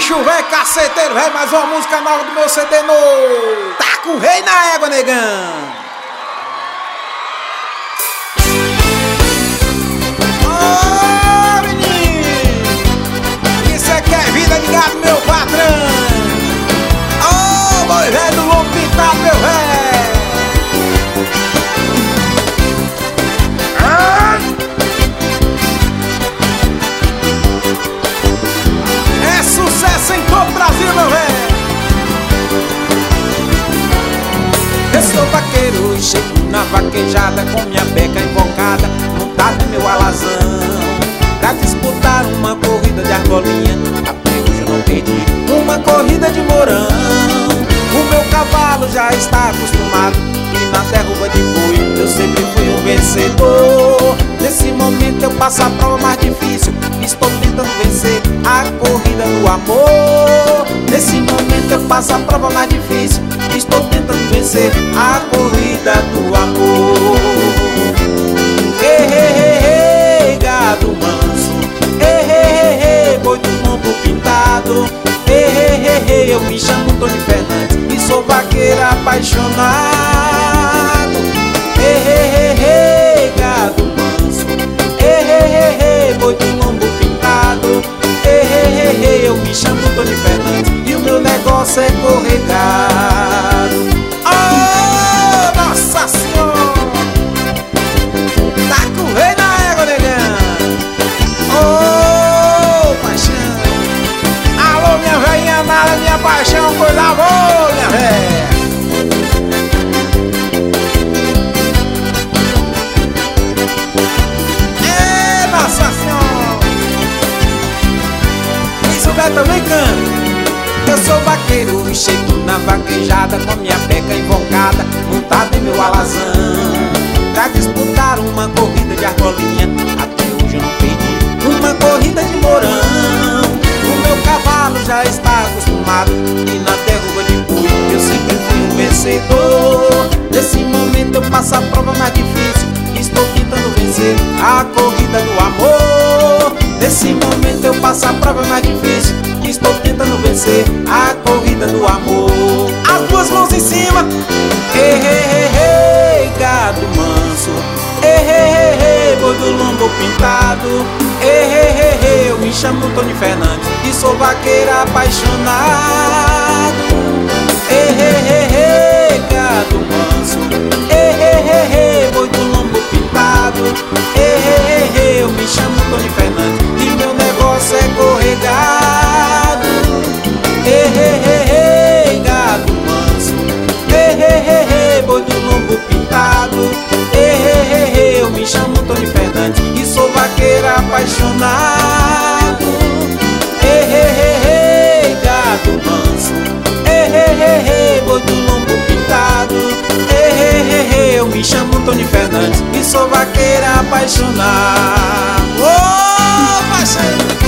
bicho velho, caceteiro velho, mais uma música nova do meu CD novo. Taca o rei na égua, negão. Ô, menino, isso aqui é vida de gato, meu patrão. Ô, boi velho do lombo pintado, meu velho. É sucesso em todo o Brasil, meu velho. Eu sou vaqueiro e chego na vaquejada com minha beca invocada, montado em meu alazão, pra disputar uma corrida de argolinha. Até hoje eu não perdi uma corrida de morão. O meu cavalo já está acostumado e na derruba de boi eu sempre fui um vencedor. Nesse momento eu passo a prova mais difícil, estou tentando vencer a corrida do amor. Nesse momento eu passo a prova mais difícil, estou tentando vencer a corrida do amor. Ei, ei, ei, ei, gado manso, ei, ei, ei, boi do lombo pintado. Ei, ei, ei, ei, eu me chamo Tony Fernandes e sou vaqueiro apaixonado. Ei, ei, ei, ei, gado manso, ei, ei, ei, ei, boi do lombo pintado. Ei, ei, ei, ei, eu me chamo Tony Fernandes e o meu negócio é correr gado. Oh, nossa senhora! Taca o rei na égua, negão. Oh, paixão. Alô, minha velhinha nada, minha paixão, coisa boa, minha velha. É, nossa senhora. Isso vai também canta. Eu sou vaqueiro e chego na vaquejada com minha beca invocada, montado em meu alazão, pra disputar uma corrida de argolinha. Até hoje eu não perdi uma corrida de morão. O meu cavalo já está acostumado e na derruba de boi eu sempre fui um vencedor. Nesse momento eu passo a prova mais difícil, estou tentando vencer a corrida do amor. Nesse momento eu passo a prova mais difícil, estou tentando vencer a corrida do amor. As duas mãos em cima. Ei, ei, ei, ei, gado manso. Ei, ei, ei, ei, boi do lombo pintado. Ei, ei, ei, ei, eu me chamo Tony Fernandes e sou vaqueiro apaixonado. Ei, ei, ei, ei, gado manso. Ei, ei, ei, ei, boi do lombo pintado. Ei, ei, ei, ei, eu me chamo Tony Fernandes e meu negócio é correr gado. Ei, ei, ei, ei, gado manso. Ei, ei, ei, ei, boi do lombo pintado. Ei, ei, ei, ei, eu me chamo Tony Fernandes e sou vaqueiro apaixonado. Ei, ei, ei, ei, gado manso. Ei, ei, ei, ei, boi do lombo pintado. Ei, ei, ei, ei, eu me chamo Tony Fernandes e sou vaqueiro apaixonado. Ô, parceiro!